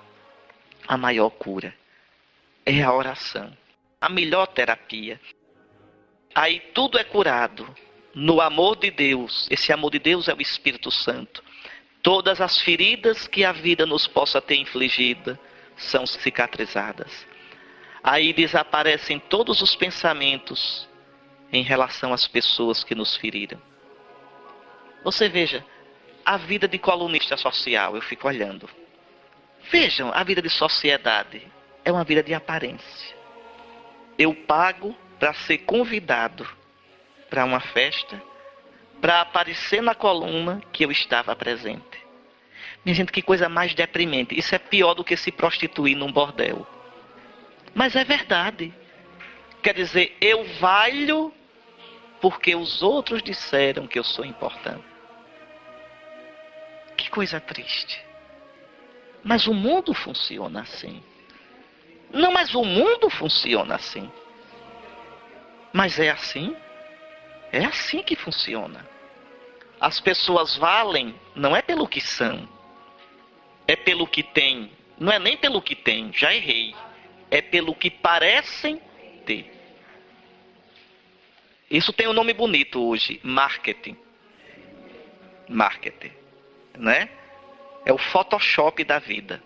A maior cura é a oração. A melhor terapia. Aí tudo é curado no amor de Deus. Esse amor de Deus é o Espírito Santo. Todas as feridas que a vida nos possa ter infligida são cicatrizadas. Aí desaparecem todos os pensamentos em relação às pessoas que nos feriram. Você veja, a vida de colunista social, eu fico olhando. Vejam, a vida de sociedade é uma vida de aparência. Eu pago para ser convidado para uma festa, para aparecer na coluna que eu estava presente. Minha gente, que coisa mais deprimente. Isso é pior do que se prostituir num bordel. Mas é verdade. Quer dizer, eu valho porque os outros disseram que eu sou importante. Que coisa triste. Mas o mundo funciona assim. Não, mas o mundo funciona assim. Mas é assim? É assim que funciona. As pessoas valem não é pelo que são. É pelo que têm. Não é nem pelo que têm, já errei. É pelo que parecem ter. Isso tem um nome bonito hoje, marketing. Marketing, né? É o Photoshop da vida.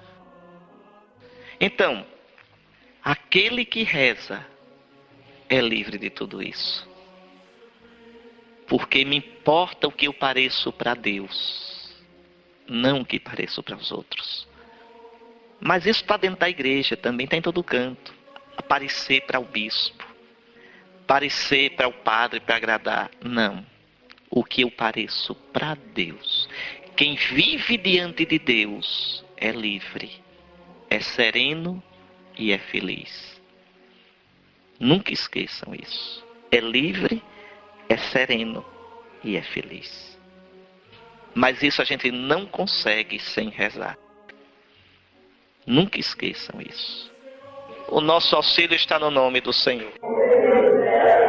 Então, aquele que reza é livre de tudo isso. Porque me importa o que eu pareço para Deus, não o que pareço para os outros. Mas isso está dentro da igreja, também está em todo canto. Aparecer para o bispo, parecer para o padre para agradar, não. O que eu pareço para Deus. Quem vive diante de Deus é livre, é sereno e é feliz. Nunca esqueçam isso. É livre, é sereno e é feliz. Mas isso a gente não consegue sem rezar. Nunca esqueçam isso. O nosso auxílio está no nome do Senhor.